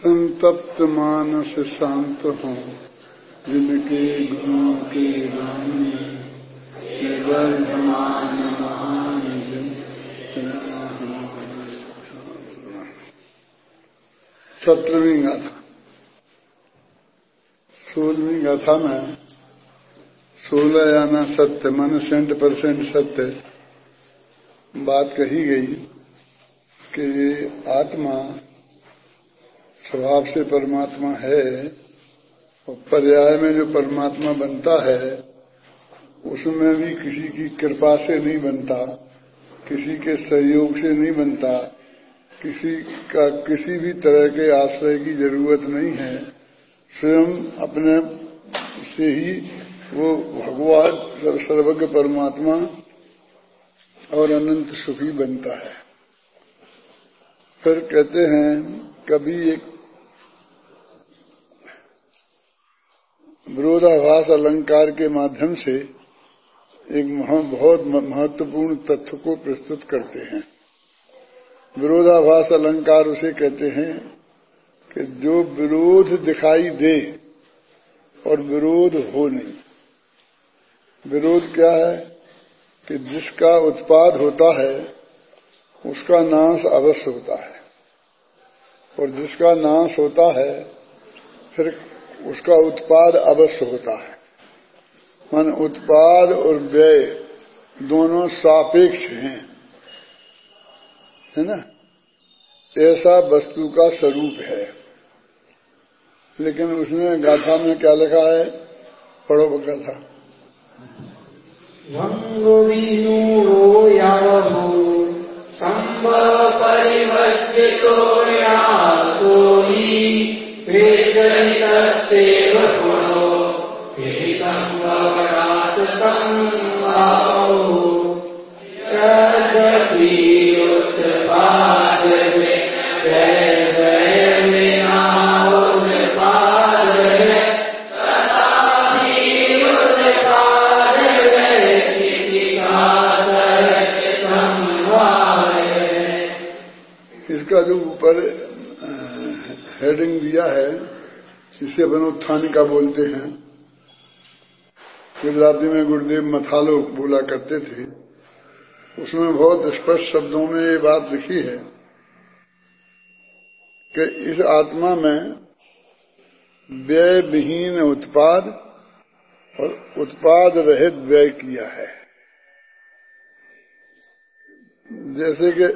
संतप्त मानस शांत हों, जिनके गुणों के गाने निर्वर्धमान महान जन। 17वीं गाथा। 16वीं गाथा में 16 आना सत्य मन 100% सत्य बात कही गई कि ये आत्मा स्वभाव से परमात्मा है और पर्याय में जो परमात्मा बनता है उसमें भी किसी की कृपा से नहीं बनता, किसी के सहयोग से नहीं बनता, किसी का किसी भी तरह के आश्रय की जरूरत नहीं है। स्वयं अपने से ही वो भगवान सर्वज्ञ परमात्मा और अनंत सुखी बनता है। फिर कहते हैं कभी एक विरोधाभास अलंकार के माध्यम से एक बहुत महत्वपूर्ण तथ्य को प्रस्तुत करते हैं। विरोधाभास अलंकार उसे कहते हैं कि जो विरोध दिखाई दे और विरोध हो नहीं। विरोध क्या है कि जिसका उत्पाद होता है उसका नाश अवश्य होता है और जिसका नाश होता है फिर उसका उत्पाद अवश्य होता है। मान उत्पाद और व्यय दोनों सापेक्ष हैं, है ना। ऐसा वस्तु का स्वरूप है। लेकिन उसने गाथा में क्या लिखा है, पढ़ो गाथा। भंगो यावो संभव परिवर्तितो न्यासोहि वेदनितस्तेव गुणो हि संभवनाश संभावो यद्यपि उत्पाद इसका जो ऊपर हेडिंग दिया है इसे वनोत्थानिका बोलते हैं। गुजराती में गुरुदेव मथालो बोला करते थे। उसमें बहुत स्पष्ट शब्दों में ये बात लिखी है कि इस आत्मा में व्यय विहीन उत्पाद और उत्पाद रहित व्यय किया है। जैसे कि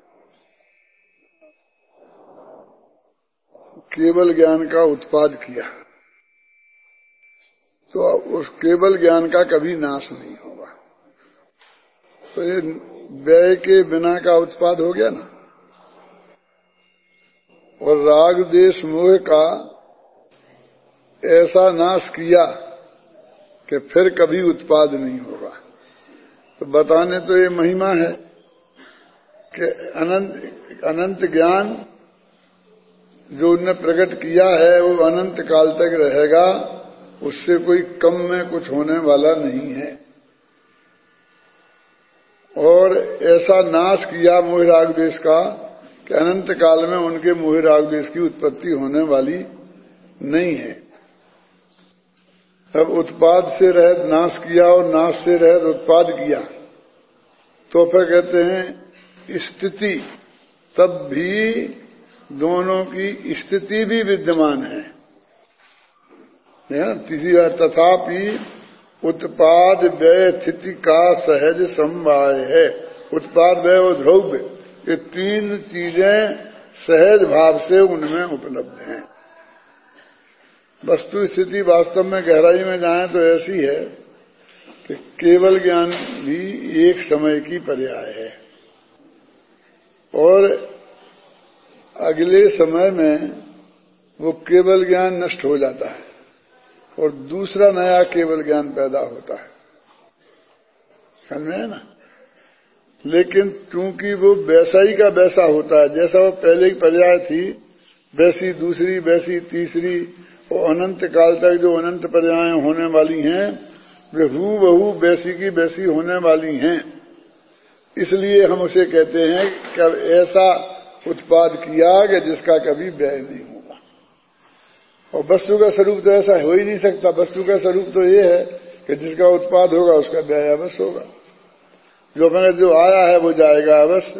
केवल ज्ञान का उत्पाद किया तो उस केवल ज्ञान का कभी नाश नहीं होगा। तो ये व्यय के बिना का उत्पाद हो गया ना। और राग देश मोह का ऐसा नाश किया कि फिर कभी उत्पाद नहीं होगा। तो बताने तो ये महिमा है कि अनंत ज्ञान जो उनने प्रकट किया है वो अनंत काल तक रहेगा, उससे कोई कम में कुछ होने वाला नहीं है। और ऐसा नाश किया मोह राग देश का कि अनंत काल में उनके मोह राग देश की उत्पत्ति होने वाली नहीं है। अब उत्पाद से रहित नाश किया और नाश से रहित उत्पाद किया तो फिर कहते हैं स्थिति, तब भी दोनों की स्थिति भी विद्यमान है। तीसरी बार तथापि उत्पाद व्यय स्थिति का सहज समवाय है। उत्पाद व्यय और द्रव्य ये तीन चीजें सहज भाव से उनमें उपलब्ध हैं। वस्तु स्थिति वास्तव में गहराई में जाएं तो ऐसी है कि केवल ज्ञान भी एक समय की पर्याय है और अगले समय में वो केवल ज्ञान नष्ट हो जाता है और दूसरा नया केवल ज्ञान पैदा होता है। समझ में है ना। लेकिन क्योंकि वो वैसा ही का वैसा होता है, जैसा वो पहले की पर्याय थी वैसी दूसरी वैसी तीसरी और अनंत काल तक जो अनंत पर्यायें होने वाली हैं वे हूबहू वैसी की वैसी होने वाली हैं। इसलिए हम उसे कहते हैं कि ऐसा उत्पाद किया कि जिसका कभी व्यय नहीं होगा। और वस्तु का स्वरूप तो ऐसा हो ही नहीं सकता। वस्तु का स्वरूप तो ये है कि जिसका उत्पाद होगा उसका व्यय अवश्य होगा। जो अपने जो आया है वो जाएगा अवश्य,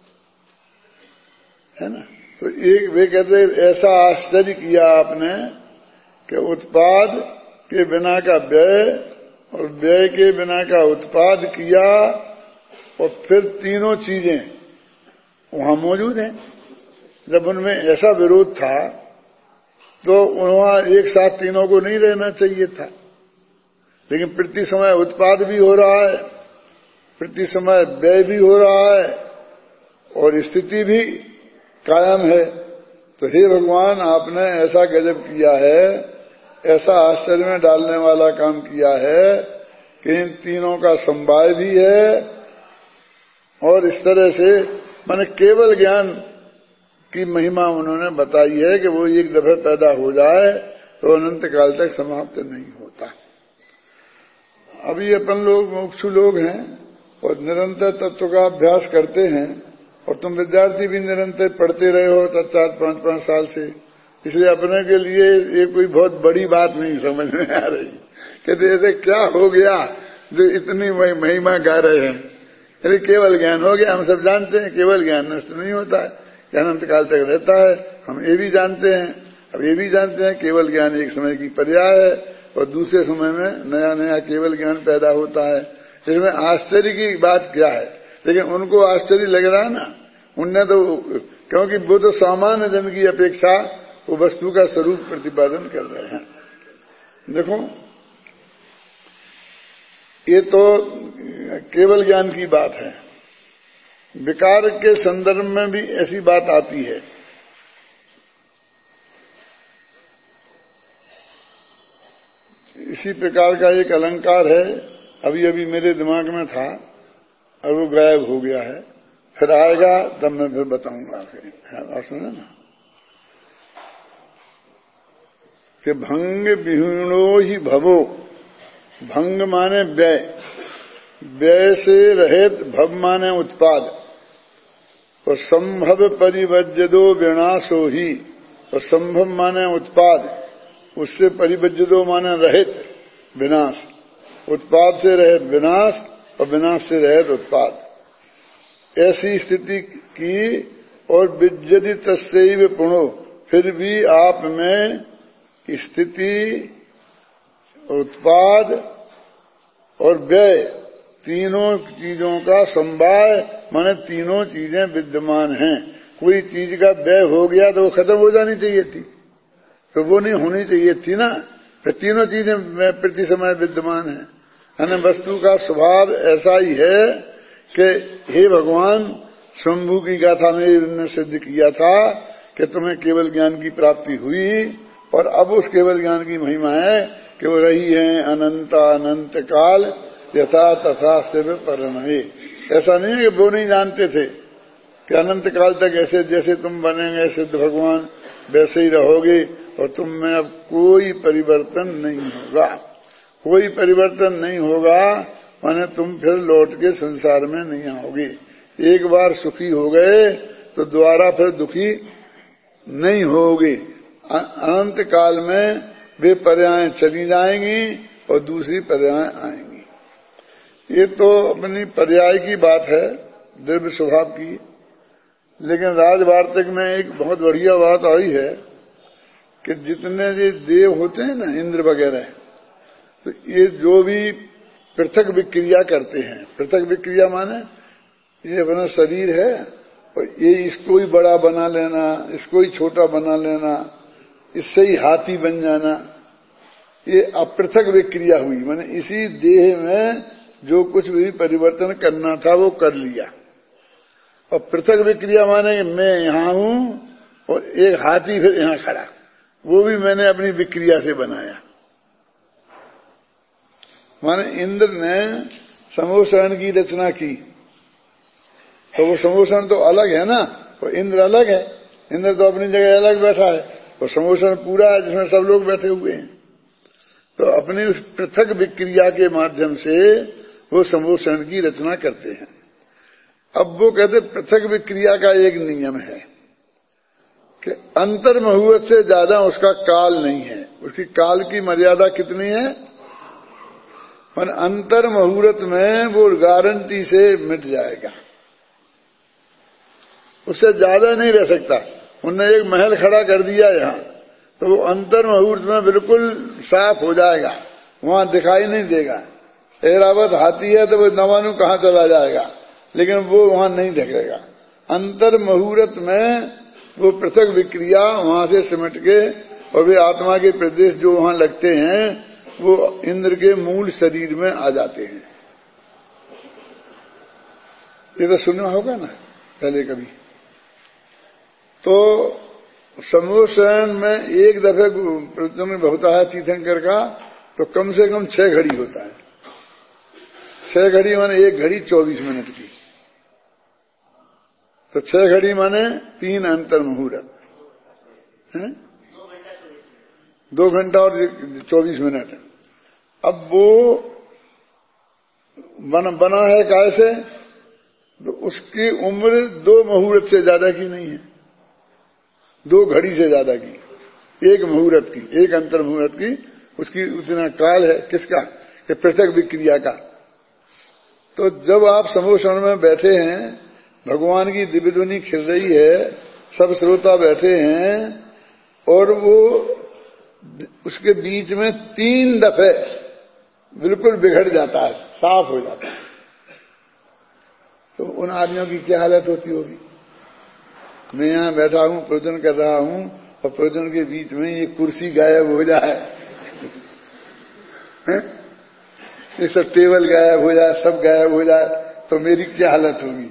है ना। तो एक वे कहते ऐसा आश्चर्य किया आपने कि उत्पाद के बिना का व्यय और व्यय के बिना का उत्पाद किया, और फिर तीनों चीजें वहां मौजूद हैं। जब उनमें ऐसा विरोध था तो वहां एक साथ तीनों को नहीं रहना चाहिए था, लेकिन प्रति समय उत्पाद भी हो रहा है, प्रति समय व्यय भी हो रहा है और स्थिति भी कायम है। तो हे भगवान, आपने ऐसा गजब किया है, ऐसा आश्चर्य में डालने वाला काम किया है कि इन तीनों का समवाय भी है, और इस तरह से माने केवल ज्ञान की महिमा उन्होंने बताई है कि वो एक दफे पैदा हो जाए तो अनंत काल तक समाप्त नहीं होता। अभी अपन लोग मुमुक्षु लोग हैं और निरंतर तत्व का अभ्यास करते हैं, और तुम विद्यार्थी भी निरंतर पढ़ते रहे हो 4-5 साल से, इसलिए अपने के लिए ये कोई बहुत बड़ी बात नहीं समझ में आ रही। कहते ऐसे क्या हो गया जो इतनी महिमा गा रहे हैं। अरे केवल ज्ञान हो गया, हम सब जानते हैं केवल ज्ञान नष्ट नहीं होता है, अनंत काल तक रहता है, हम ये भी जानते हैं। अब ये भी जानते हैं केवल ज्ञान एक समय की पर्याय है और दूसरे समय में नया नया केवल ज्ञान पैदा होता है। इसमें आश्चर्य की बात क्या है? लेकिन उनको आश्चर्य लग रहा है ना, उनने तो, क्योंकि वो तो सामान्य जन की अपेक्षा वो वस्तु का स्वरूप प्रतिपादन कर रहे हैं। देखो, ये तो केवल ज्ञान की बात है। विकार के संदर्भ में भी ऐसी बात आती है। इसी प्रकार का एक अलंकार है, अभी अभी मेरे दिमाग में था और वो गायब हो गया है, फिर आएगा तब मैं फिर बताऊंगा। फिर सुने ना कि भंग विहीणो ही भवो, भंग माने व्यय, व्यय से रहित भव माने उत्पाद, और संभव परिवज्जदो विनाशो ही, और संभव माने उत्पाद, उससे परिवज्जदो माने रहित विनाश, उत्पाद से रहित विनाश और विनाश से रहित उत्पाद, ऐसी स्थिति की। और विज्जति तस्यैव पुणो, फिर भी आप में स्थिति, उत्पाद और व्यय तीनों चीजों का समवाय, माने तीनों चीजें विद्यमान हैं। कोई चीज का व्यय हो गया तो वो खत्म हो जानी चाहिए थी, तो वो नहीं होनी चाहिए थी ना। फिर तीनों चीजें प्रति समय विद्यमान हैं। यानी वस्तु का स्वभाव ऐसा ही है कि हे भगवान, शंभु की गाथा में इन्होंने सिद्ध किया था कि तुम्हें केवल ज्ञान की प्राप्ति हुई, और अब उस केवल ज्ञान की महिमा है कि वो रही है अनंत अनंत काल यथा तथा शिव परमहे। ऐसा नहीं है कि वो नहीं जानते थे कि अनंत काल तक ऐसे जैसे तुम बनेंगे सिद्ध भगवान वैसे ही रहोगे, और तुम में अब कोई परिवर्तन नहीं होगा, कोई परिवर्तन नहीं होगा। माने तुम फिर लौट के संसार में नहीं आओगे। एक बार सुखी हो गए तो दोबारा फिर दुखी नहीं होगे। अनंत काल में वे पर्याय चली जाएंगी और दूसरी पर्याय आएंगी। ये तो अपनी पर्याय की बात है, द्रव्य स्वभाव की। लेकिन राजवार्तिक में एक बहुत बढ़िया बात आई है कि जितने ये देव होते हैं ना, इंद्र वगैरह, तो ये जो भी पृथक विक्रिया करते हैं, पृथक विक्रिया माने ये अपना शरीर है और ये इसको ही बड़ा बना लेना, इसको ही छोटा बना लेना, इससे ही हाथी बन जाना, ये अपृथक विक्रिया हुई। माने इसी देह में जो कुछ भी परिवर्तन करना था वो कर लिया। और पृथक विक्रिया माने मैं यहां हूं और एक हाथी फिर यहां खड़ा, वो भी मैंने अपनी विक्रिया से बनाया। माने इंद्र ने समोषण की रचना की, तो वो समोषण तो अलग है ना, और इंद्र अलग है। इंद्र तो अपनी जगह अलग बैठा है, और समोषण पूरा है जिसमें सब लोग बैठे हुए हैं। तो अपनी उस पृथक विक्रिया के माध्यम से वो समोषण की रचना करते हैं। अब वो कहते पृथक विक्रिया का एक नियम है कि अंतर मुहूर्त से ज्यादा उसका काल नहीं है। उसकी काल की मर्यादा कितनी है? पर अंतर मुहूर्त में वो गारंटी से मिट जाएगा, उससे ज्यादा नहीं रह सकता। उनने एक महल खड़ा कर दिया यहां, तो वो अंतर मुहूर्त में बिल्कुल साफ हो जाएगा, वहां दिखाई नहीं देगा। ऐरावत हाथी है तो वो नवानु कहां चला जाएगा, लेकिन वो वहां नहीं दिखेगा। अंतर मुहूर्त में वो पृथक विक्रिया वहां से सिमट के, और वे आत्मा के प्रदेश जो वहां लगते हैं वो इंद्र के मूल शरीर में आ जाते हैं। ये तो सुना होगा ना पहले कभी। तो समूहशयन में एक दफे प्रवचन में होता है तीर्थंकर का, तो कम से कम 6 घड़ी होता है। 6 घड़ी माने 1 घड़ी 24 मिनट की, तो 6 घड़ी माने 3 अंतर मुहूर्त है, 2 घंटा और 24 मिनट। अब वो बना है कैसे? तो उसकी उम्र 2 मुहूर्त से ज्यादा की नहीं है, 2 घड़ी से ज्यादा की, 1 मुहूर्त की, 1 अंतर मुहूर्त की उसकी उतना काल है। किसका? कि पृथक विक्रिया का। तो जब आप समूहशरण में बैठे हैं, भगवान की दिव्य ध्वनि खिल रही है, सब श्रोता बैठे हैं, और वो उसके बीच में 3 दफे बिल्कुल बिगड़ जाता है, साफ हो जाता है, तो उन आदमियों की क्या हालत होती होगी? मैं यहां बैठा हूं, प्रवचन कर रहा हूं, और प्रवचन के बीच में ये कुर्सी गायब हो जाए, ये सब टेबल गायब हो जाए, सब गायब हो जाए, तो मेरी क्या हालत होगी?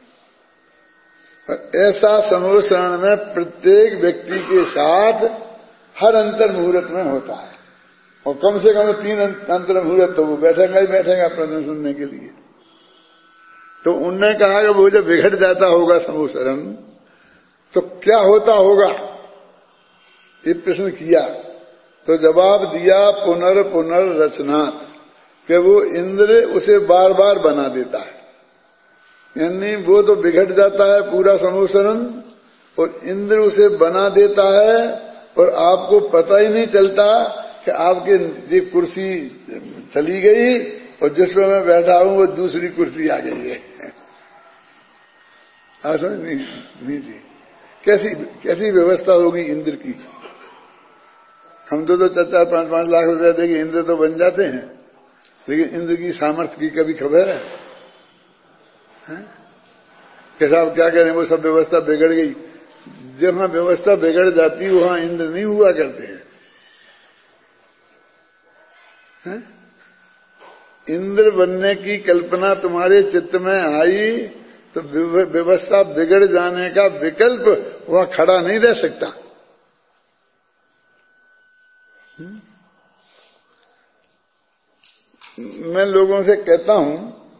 ऐसा समूहशरण में प्रत्येक व्यक्ति के साथ हर अंतर मुहूर्त में होता है, और कम से कम 3 अंतर मुहूर्त तो वो बैठेगा ही बैठेगा प्रवचन सुनने के लिए। तो उनने कहा कि वो जब बिगड़ जाता होगा समूहशरण, तो क्या होता होगा? ये प्रश्न किया, तो जवाब दिया पुनर्रचना, कि वो इंद्र उसे बार बार बना देता है। यानी वो तो बिगड़ जाता है पूरा समूहशरण, और इंद्र उसे बना देता है, और आपको पता ही नहीं चलता कि आपके ये कुर्सी चली गई, और जिसमें मैं बैठा हूं वो दूसरी कुर्सी आ गई है। समझ नहीं जी, कैसी व्यवस्था होगी इंद्र की। हम तो 4-5 लाख रुपया देंगे, इंद्र तो बन जाते हैं, लेकिन इंद्र की सामर्थ्य की कभी खबर है? कि साहब क्या करें, वो सब व्यवस्था बिगड़ गई। जहां व्यवस्था बिगड़ जाती वहां इंद्र नहीं हुआ करते हैं। इंद्र बनने की कल्पना तुम्हारे चित्त में आई, तो व्यवस्था बिगड़ जाने का विकल्प वहां खड़ा नहीं रह सकता। मैं लोगों से कहता हूं,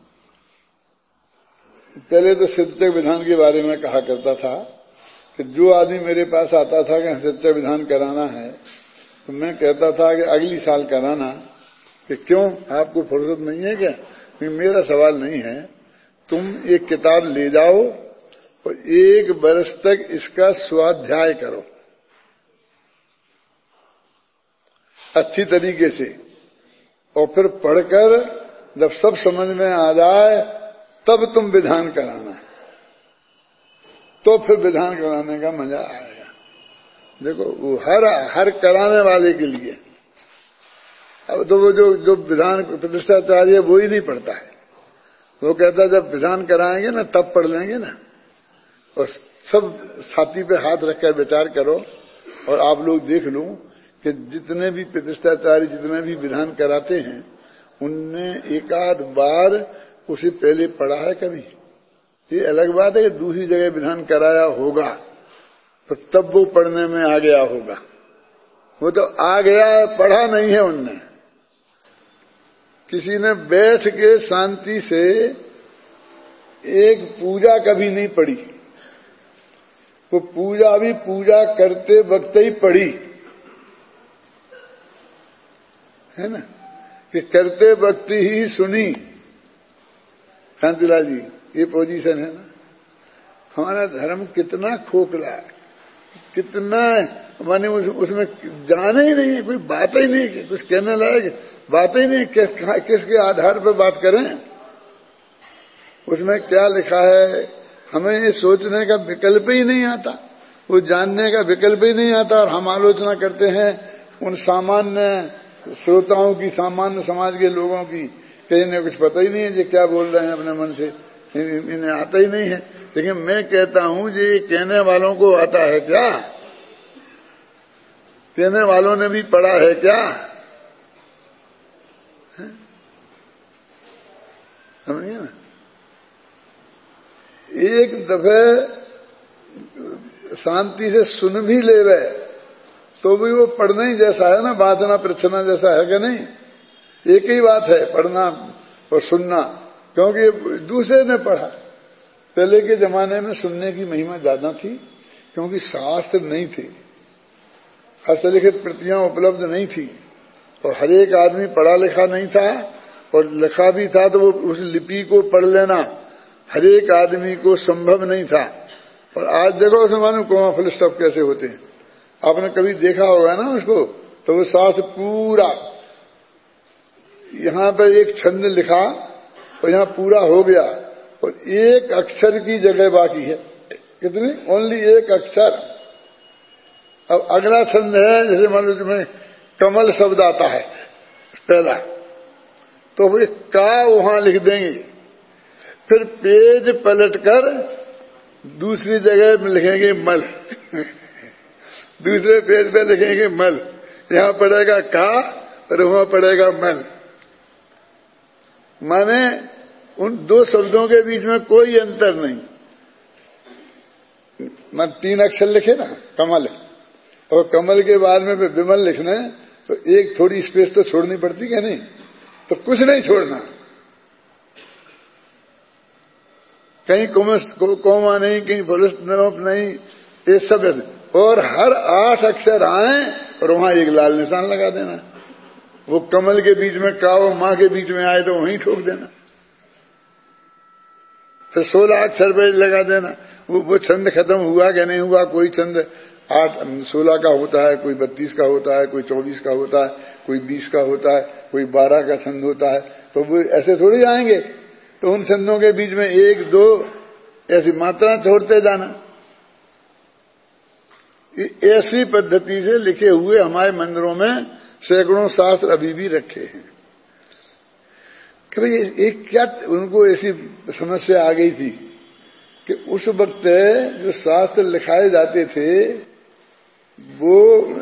पहले तो सिद्धचक विधान के बारे में कहा करता था कि जो आदमी मेरे पास आता था कि सिद्धचक विधान कराना है, तो मैं कहता था कि अगली साल कराना। कि क्यों, आपको फुर्सत नहीं है क्या? मेरा सवाल नहीं है, तुम एक किताब ले जाओ और 1 वर्ष तक इसका स्वाध्याय करो अच्छी तरीके से, और फिर पढ़कर जब सब समझ में आ जाए तब तुम विधान कराना, तो फिर विधान कराने का मजा आएगा। देखो वो हर कराने वाले के लिए, अब तो वो जो विधान प्रतिष्ठाचार्य है वो ही नहीं पढ़ता है। वो कहता है जब विधान कराएंगे ना तब पढ़ लेंगे ना, और सब छाती पे हाथ रखकर विचार करो। और आप लोग देख लो कि जितने भी प्रतिष्ठाचार्य जितने भी विधान कराते हैं, उनने 1 आध बार उसे पहले पढ़ा है कभी? ये अलग बात है कि दूसरी जगह विधान कराया होगा तो तब वो पढ़ने में आ गया होगा। वो तो आ गया है, पढ़ा नहीं है उनने। किसी ने बैठ के शांति से एक पूजा कभी नहीं पढ़ी, वो पूजा भी पूजा करते वक्त ही पढ़ी है ना, कि करते वक्त ही सुनी। शांतिलाल जी, ये पोजीशन है ना। हमारा धर्म कितना खोखला है, कितना माने उसमें जाने ही नहीं है, कोई बात ही नहीं, कुछ कहने लायक बात ही नहीं, किसके आधार पर बात करें। उसमें क्या लिखा है हमें ये सोचने का विकल्प ही नहीं आता, वो जानने का विकल्प ही नहीं आता। और हम आलोचना करते हैं उन सामान्य श्रोताओं की, सामान्य समाज के लोगों की, कि इन्हें कुछ पता ही नहीं है, ये क्या बोल रहे हैं अपने मन से, इन्हें आता ही नहीं है। लेकिन मैं कहता हूं ये कहने वालों को आता है क्या? कहने वालों ने भी पढ़ा है क्या? समझिए ना, एक दफे शांति से सुन भी ले रहे तो भी वो पढ़ना ही जैसा है ना, वाचना प्रचना जैसा है कि नहीं? एक ही बात है पढ़ना और सुनना, क्योंकि दूसरे ने पढ़ा। पहले के जमाने में सुनने की महिमा ज्यादा थी, क्योंकि शास्त्र नहीं थे, हस्तलिखित प्रतियां उपलब्ध नहीं थी, और हर एक आदमी पढ़ा लिखा नहीं था, और लिखा भी था तो वो उस लिपि को पढ़ लेना हर एक आदमी को संभव नहीं था। और आज देखो उसमें मालूम कोमा फुल स्टॉप कैसे होते हैं, आपने कभी देखा होगा ना उसको, तो वो शास्त्र पूरा यहां पर एक छंद लिखा और यहां पूरा हो गया, और एक अक्षर की जगह बाकी है, कितनी? ओनली एक अक्षर। अब अगला छंद है, जैसे मान लो तुम्हें कमल शब्द आता है पहला, तो वो का वहां लिख देंगे, फिर पेज पलटकर दूसरी जगह में लिखेंगे मल दूसरे पेज पे लिखेंगे मल, यहां पड़ेगा का और वहां पड़ेगा मल। माने उन दो शब्दों के बीच में कोई अंतर नहीं। मैं 3 अक्षर लिखे ना कमल, और कमल के बाद में विमल लिखना है, तो एक थोड़ी स्पेस तो छोड़नी पड़ती है नहीं? तो कुछ नहीं छोड़ना, कहीं कोमा नहीं, कहीं फुल स्टॉप नहीं, ये सब है। और हर 8 अक्षर आए और वहां एक लाल निशान लगा देना। वो कमल के बीच में का और मां के बीच में आए तो वहीं ठोक देना। फिर 16 अक्षर पे लगा देना। वो छंद खत्म हुआ कि नहीं हुआ, कोई छंद 16 का होता है, कोई 32 का होता है, कोई 24 का होता है, कोई 20 का होता है, कोई 12 का छंद होता है, तो वो ऐसे थोड़ी आएंगे। तो उन छंदों के बीच में 1 2 ऐसी मात्रा छोड़ते जाना। ऐसी पद्धति से लिखे हुए हमारे मंदिरों में सैकड़ों शास्त्र अभी भी रखे हैं। कि भाई एक क्या उनको ऐसी समस्या आ गई थी कि उस वक्त जो शास्त्र लिखाए जाते थे वो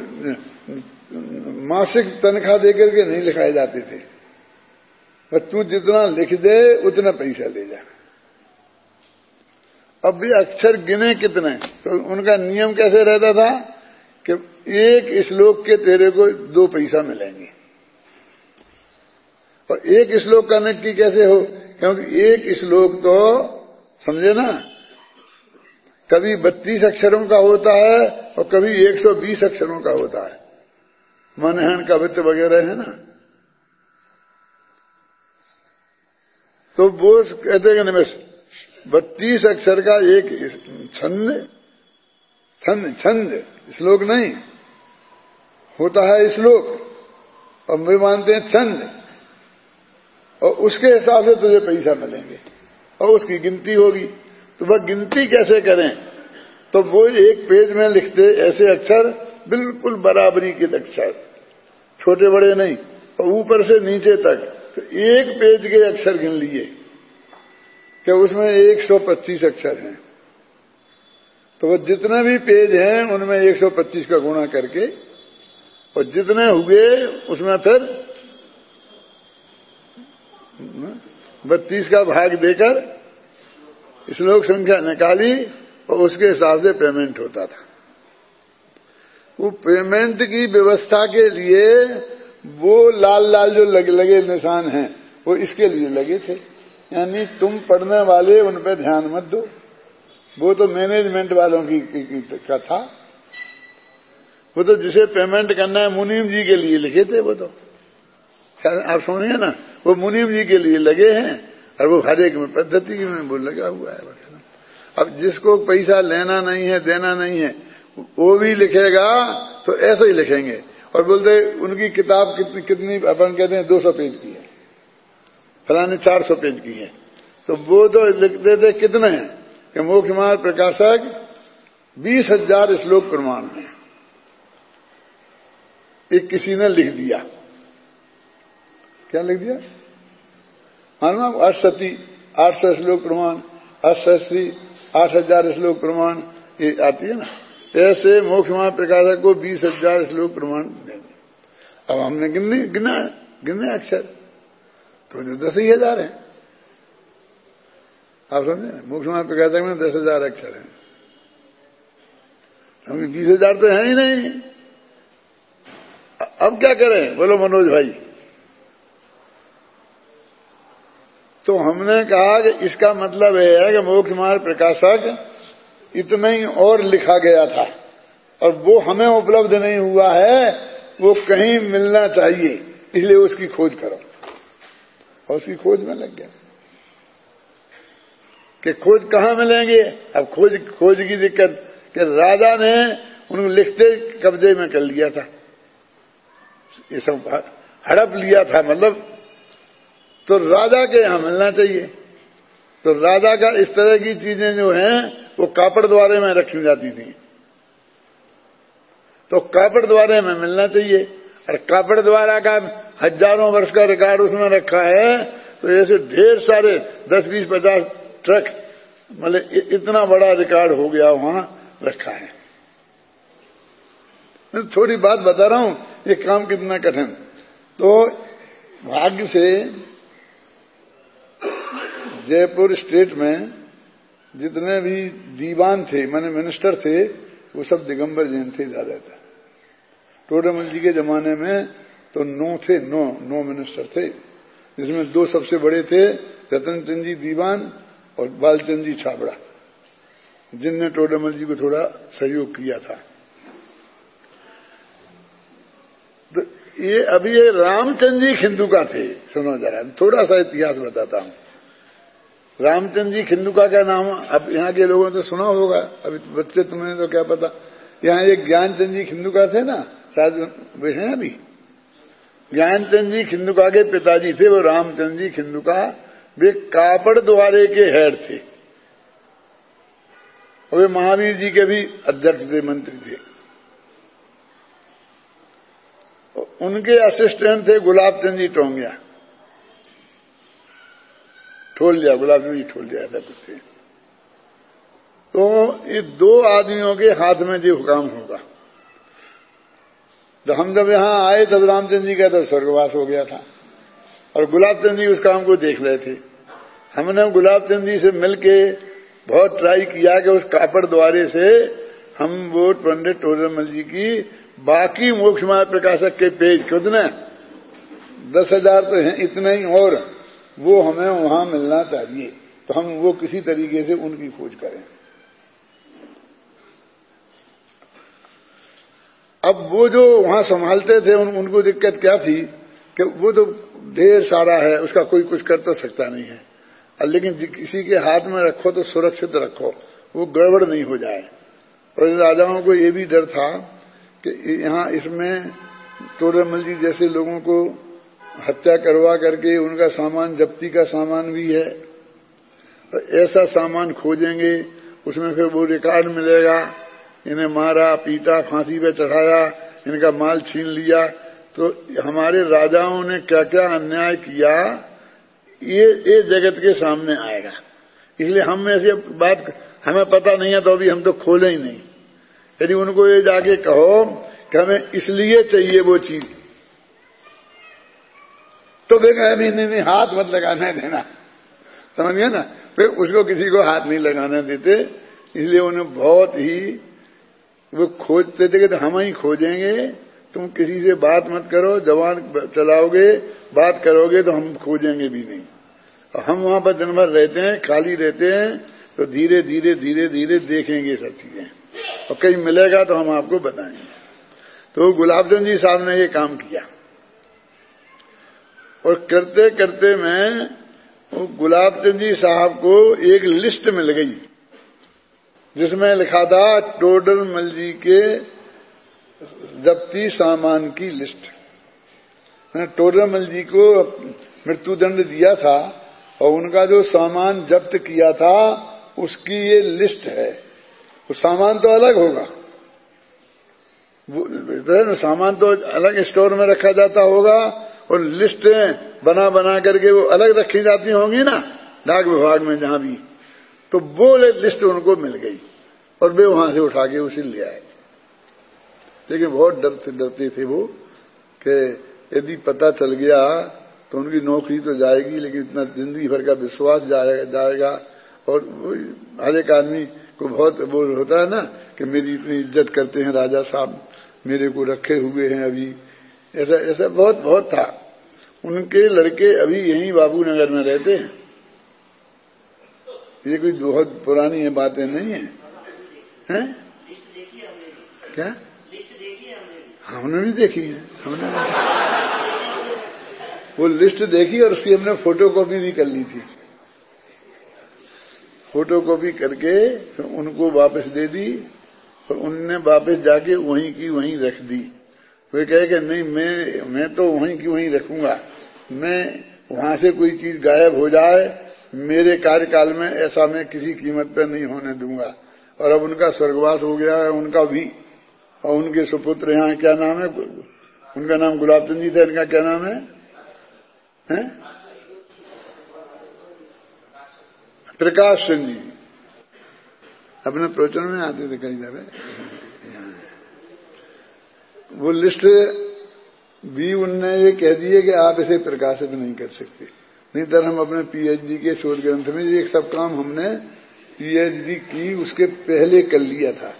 मासिक तनख्वाह देकर के नहीं लिखाए जाते थे, बस तू जितना लिख दे उतना पैसा ले जा। अब भी अक्षर गिने कितने, तो उनका नियम कैसे रहता था कि एक श्लोक के तेरे को 2 पैसा मिलेंगे। और एक श्लोक का नक्की कैसे हो, क्योंकि एक श्लोक तो समझे ना, कभी 32 अक्षरों का होता है और कभी 120 अक्षरों का होता है। मनहन कवित्त वगैरह है ना, तो वो कहते हैं कि 32 अक्षर का एक छंद, श्लोक नहीं होता है श्लोक, और वे मानते हैं छंद, और उसके हिसाब से तुझे पैसा मिलेंगे और उसकी गिनती होगी। तो वह गिनती कैसे करें, तो वो एक पेज में लिखते ऐसे अक्षर बिल्कुल बराबरी के अक्षर, छोटे बड़े नहीं, और ऊपर से नीचे तक, तो एक पेज के अक्षर गिन लिए कि उसमें 125 अक्षर हैं। तो वो जितने भी पेज हैं उनमें 125 का गुणा करके, और जितने हुए उसमें फिर 32 का भाग देकर श्लोक संख्या निकाली, और उसके हिसाब से पेमेंट होता था। वो पेमेंट की व्यवस्था के लिए वो लाल लाल जो लगे निशान हैं वो इसके लिए लगे थे, यानी तुम पढ़ने वाले उन पे ध्यान मत दो, वो तो मैनेजमेंट वालों का था। वो तो जिसे पेमेंट करना है मुनीम जी के लिए लिखे थे, वो तो आप सुनिए ना, वो मुनीम जी के लिए लगे हैं, और वो हर एक में पद्धति में वो लगा हुआ है। अब जिसको पैसा लेना नहीं है, देना नहीं है, वो भी लिखेगा तो ऐसे ही लिखेंगे। और बोलते उनकी किताब कितनी अपन कहते हैं 200 पेज की है, फलाने 400 पेज की है। तो वो तो लिखते थे कितने हैं कि मोक्ष मार्ग प्रकाशक 20,000 श्लोक प्रमाण है। एक किसी ने लिख दिया, क्या लिख दिया, मालूम 800 श्लोक प्रमाण, 880 8,000 श्लोक प्रमाण, ये आती है ना। ऐसे मोक्ष मार्ग प्रकाशक को 20,000 श्लोक प्रमाण देंगे। अब हमने गिने अक्षर तो जो 10,000 है। आप समझे, मोक्ष मार्ग प्रकाशक में 10,000 अक्षर है, हमें 20,000 तो है ही नहीं। अब क्या करें, बोलो मनोज भाई। तो हमने कहा कि इसका मतलब यह है कि मोक्ष मार्ग प्रकाशक इतना ही और लिखा गया था और वो हमें उपलब्ध नहीं हुआ है, वो कहीं मिलना चाहिए, इसलिए उसकी खोज करो। और उसकी खोज में लग गया कि खोज कहां मिलेंगे। अब खोज की दिक्कत कि राजा ने उनको लिखते कब्जे में कर लिया था, ये सब हड़प लिया था, मतलब तो राजा के यहां मिलना चाहिए। तो राजा का इस तरह की चीजें जो हैं वो कापड़ द्वारे में रखी जाती थी, तो कापड़ द्वारे में मिलना चाहिए। और कापड़ द्वारा का हजारों वर्ष का रिकॉर्ड उसमें रखा है। तो ऐसे ढेर सारे 10, 20, 50 ट्रक, मतलब इतना बड़ा रिकॉर्ड हो गया वहां रखा है। मैं थोड़ी बात बता रहा हूं, ये काम कितना कठिन। तो भाग्य से जयपुर स्टेट में जितने भी दीवान थे, माने मिनिस्टर थे, वो सब दिगंबर जैन थे ज्यादातर। टोडरमल जी के जमाने में तो 9 मिनिस्टर थे, जिसमें 2 सबसे बड़े थे, रतनचंद जी दीवान और बालचंद जी छाबड़ा, जिनने टोडरमल जी को थोड़ा सहयोग किया था। तो ये रामचंद जी खिंदुका थे। सुनो जरा, थोड़ा सा इतिहास बताता हूं। रामचंद जी खिंदुका का नाम अब यहाँ के लोगों ने तो सुना होगा, अभी बच्चे तुम्हें तो क्या पता। यहाँ एक ज्ञानचंद जी खिंदुका थे ना, शायद वे हैं अभी। ज्ञानचंद जी खिंदुका के पिताजी थे वो रामचंद जी खिंदुका, वे कापड़ द्वारे के हेड थे और वे महावीर जी के भी अध्यक्ष थे, मंत्री थे। उनके असिस्टेंट थे गुलाबचंद जी टोंगिया, गुलाबचंद जी ठोलिया ऐसा कुछ थे। तो ये 2 आदमियों के हाथ में जो हुकाम होगा। तो हम जब यहां आए तब रामचंद जी का तो स्वर्गवास हो गया था और गुलाबचंद जी उस काम को देख रहे थे। हमने गुलाबचंद जी से मिलके बहुत ट्राई किया कि उस कापड़ द्वारे से हम वो पंडित टोडरमल जी की बाकी मोक्ष मार्ग प्रकाशक के पेज कितने 10,000 तो हैं, इतने ही और वो हमें वहां मिलना चाहिए। तो हम वो किसी तरीके से उनकी खोज करें। अब वो जो वहां संभालते थे उनको दिक्कत क्या थी कि वो तो ढेर सारा है, उसका कोई कुछ कर तो सकता नहीं है, लेकिन किसी के हाथ में रखो तो सुरक्षित रखो, वो गड़बड़ नहीं हो जाए। और राजाओं को ये भी डर था कि यहाँ इसमें टोडरमल जी जैसे लोगों को हत्या करवा करके उनका सामान, जब्ती का सामान भी है, तो ऐसा सामान खोजेंगे उसमें फिर वो रिकॉर्ड मिलेगा, इन्हें मारा, पीटा, फांसी पे चढ़ाया, इनका माल छीन लिया। तो हमारे राजाओं ने क्या क्या अन्याय किया ये जगत के सामने आएगा। इसलिए हम ऐसी बात हमें पता नहीं है तो अभी हम तो खोले ही नहीं। यदि उनको ये जाके कहो कि हमें इसलिए चाहिए वो चीज, तो वे कहे नहीं हाथ मत लगाने देना, समझ गए ना। फिर उसको किसी को हाथ नहीं लगाने देते, इसलिए उन्हें बहुत ही वो खोजते थे कि हम ही खोजेंगे, तुम किसी से बात मत करो, जवान चलाओगे, बात करोगे तो हम खोजेंगे भी नहीं। और हम वहां पर दिन भर रहते हैं, खाली रहते हैं, तो धीरे धीरे धीरे धीरे देखेंगे सब चीजें, और कहीं मिलेगा तो हम आपको बताएंगे। तो गुलाबचंद जी साहब ने ये काम किया और करते करते मैं गुलाबचंद जी साहब को एक लिस्ट मिल गई जिसमें लिखा था टोडरमल जी के जब्ती सामान की लिस्ट। मैंने टोडरमल जी को मृत्युदंड दिया था और उनका जो सामान जब्त किया था उसकी ये लिस्ट है। वो सामान तो अलग होगा, सामान तो अलग स्टोर में रखा जाता होगा और लिस्टें बना बना करके वो अलग रखी जाती होंगी ना डाक विभाग में जहां भी। तो वो लिस्ट उनको मिल गई और वे वहां से उठा के उसे ले आए। लेकिन बहुत डरते थे वो कि यदि पता चल गया तो उनकी नौकरी तो जाएगी, लेकिन इतना जिंदगी भर का विश्वास जाएगा। और हर एक आदमी को बहुत वो होता है ना कि मेरी इतनी इज्जत करते हैं राजा साहब, मेरे को रखे हुए हैं अभी, ऐसा बहुत बहुत था। उनके लड़के अभी यहीं बाबू नगर में रहते हैं। ये कोई बहुत पुरानी बातें नहीं है, हैं? क्या हमने भी देखी है, वो लिस्ट देखी और उसकी हमने फोटो कॉपी भी कर ली थी। फोटो कॉपी करके फिर उनको वापस दे दी और उनने वापस जाके वहीं की वहीं रख दी। वे कहे कि नहीं मैं तो वहीं की वहीं रखूंगा, मैं वहां से कोई चीज गायब हो जाए मेरे कार्यकाल में ऐसा मैं किसी कीमत पर नहीं होने दूंगा। और अब उनका स्वर्गवास हो गया है उनका भी, और उनके सुपुत्र यहाँ क्या नाम है, उनका नाम गुलाब चंद जी था, इनका क्या नाम है? प्रकाश सिंह जी अपने प्रवचन में आते थे कई जगह। वो लिस्ट भी उनने ये कह दिए कि आप इसे प्रकाशित नहीं कर सकते, नहीं तो हम अपने पीएचडी के शोध ग्रंथ में एक सब काम हमने पीएचडी की उसके पहले कर लिया था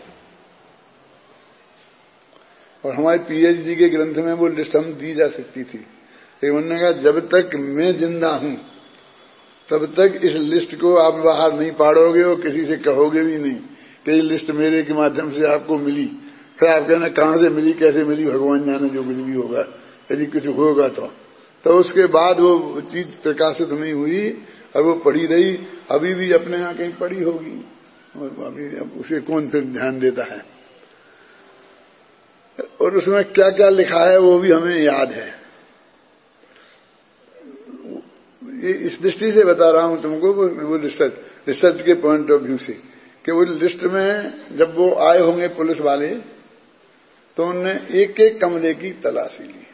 और हमारे पीएचडी के ग्रंथ में वो लिस्ट हम दी जा सकती थी। लेकिन उन्होंने कहा जब तक मैं जिंदा हूं तब तक इस लिस्ट को आप बाहर नहीं पाड़ोगे और किसी से कहोगे भी नहीं कि ये लिस्ट मेरे के माध्यम से आपको मिली। फिर आप कहना कहां से मिली, कैसे मिली, भगवान जाने, जो कुछ भी होगा, यदि कुछ होगा तो उसके बाद वो चीज प्रकाशित नहीं हुई और वो पड़ी रही, अभी भी अपने यहां कहीं पड़ी होगी और अभी अब उसे कौन फिर ध्यान देता है। और उसमें क्या क्या लिखा है वो भी हमें याद है। ये इस दृष्टि से बता रहा हूं तुमको, वो रिसर्च के पॉइंट ऑफ व्यू से, कि वो लिस्ट में जब वो आए होंगे पुलिस वाले तो उन्होंने एक एक कमरे की तलाशी ली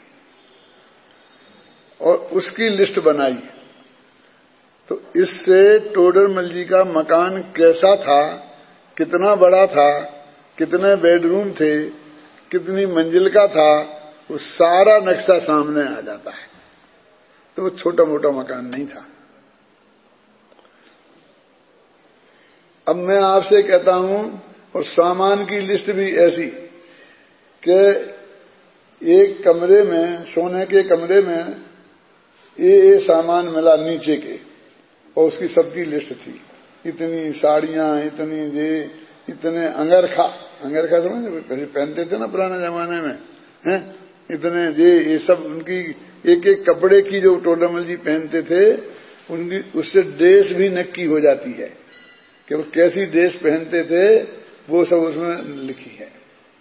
और उसकी लिस्ट बनाई। तो इससे टोडरमल जी का मकान कैसा था, कितना बड़ा था, कितने बेडरूम थे, कितनी मंजिल का था, वो सारा नक्शा सामने आ जाता है। तो वो छोटा मोटा मकान नहीं था। अब मैं आपसे कहता हूं, और सामान की लिस्ट भी ऐसी कि एक कमरे में, सोने के कमरे में ये सामान मिला नीचे के, और उसकी सबकी लिस्ट थी। इतनी साड़ियां, इतने अंगरखा समझ पहनते थे ना पुराने जमाने में, हैं? इतने ये सब उनकी एक एक कपड़े की जो टोडरमल जी पहनते थे उनकी उससे ड्रेस भी नक्की हो जाती है कि वो कैसी ड्रेस पहनते थे, वो सब उसमें लिखी है।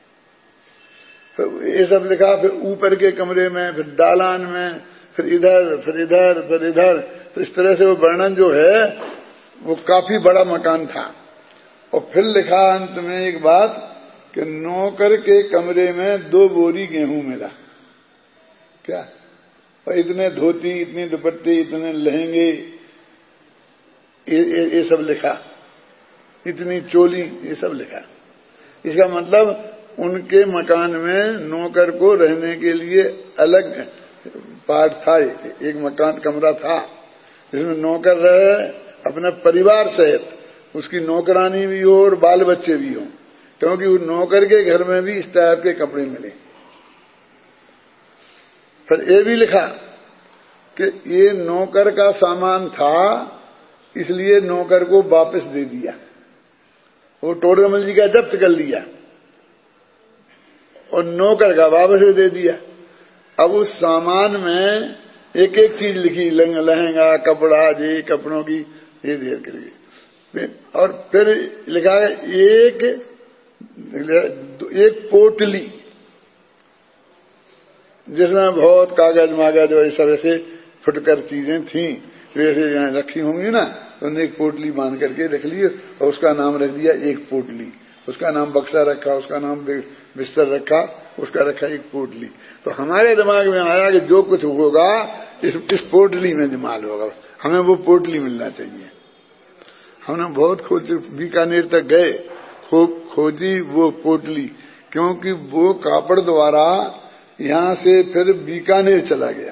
फिर ये सब लिखा, फिर ऊपर के कमरे में, फिर दालान में, फिर इधर। तो इस तरह से वो वर्णन जो है वो काफी बड़ा मकान था। और फिर लिखा अंत में एक बात कि नौकर के कमरे में 2 बोरी गेहूं मिला। क्या? और इतने धोती, इतने दुपट्टे, इतने लहंगे, ये सब लिखा, इतनी चोली, ये सब लिखा। इसका मतलब उनके मकान में नौकर को रहने के लिए अलग पार्ट था, एक मकान कमरा था जिसमें नौकर रहे अपने परिवार सहित, उसकी नौकरानी भी हो और बाल बच्चे भी हो, क्योंकि उस नौकर के घर में भी इस टाइप के कपड़े मिले। फिर ये भी लिखा कि ये नौकर का सामान था, इसलिए नौकर को वापस दे दिया। वो टोडरमल जी का जब्त कर लिया और नौकर का वापस दे दिया। अब उस सामान में एक एक चीज लिखी, लहंगा, कपड़ा, ये कपड़ों की ये देर करके। और फिर लिखा है एक पोटली, जिसमें बहुत कागज मागज और सब ऐसे फुटकर चीजें थी, वैसे यहाँ रखी होंगी ना, तो उन्होंने एक पोटली बांध करके रख ली और उसका नाम रख दिया एक पोटली। उसका नाम बक्सा रखा, उसका नाम बिस्तर रखा, उसका रखा एक पोटली। तो हमारे दिमाग में आया कि जो कुछ होगा इस पोटली में जमाल होगा, हमें वो पोटली मिलना चाहिए। हमने बहुत खोज, बीकानेर तक गए, खोजी वो पोटली, क्योंकि वो कापड़ द्वारा यहां से फिर बीकानेर चला गया।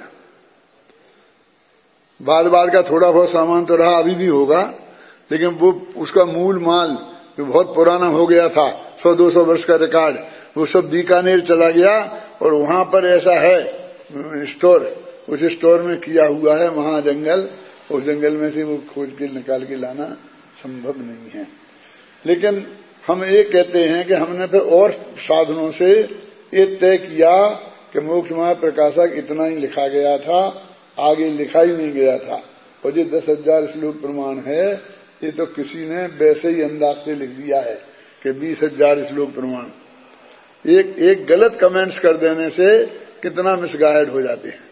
बार बार का थोड़ा बहुत सामान तो रहा, अभी भी होगा, लेकिन वो उसका मूल माल जो बहुत पुराना हो गया था, 100-200 वर्ष का रिकॉर्ड, वो सब बीकानेर चला गया। और वहां पर ऐसा है स्टोर, उस स्टोर में किया हुआ है महाजंगल, उस जंगल में से वो खोज के निकाल के लाना संभव नहीं है। लेकिन हम ये कहते हैं कि हमने फिर और साधनों से ये तय किया कि मोक्ष मार्ग प्रकाशक इतना ही लिखा गया था, आगे लिखा ही नहीं गया था। और ये 10,000 श्लोक प्रमाण है, ये तो किसी ने वैसे ही अंदाज से लिख दिया है कि 20,000 श्लोक प्रमाण। एक गलत कमेंट्स कर देने से कितना मिसगाइड हो जाते हैं।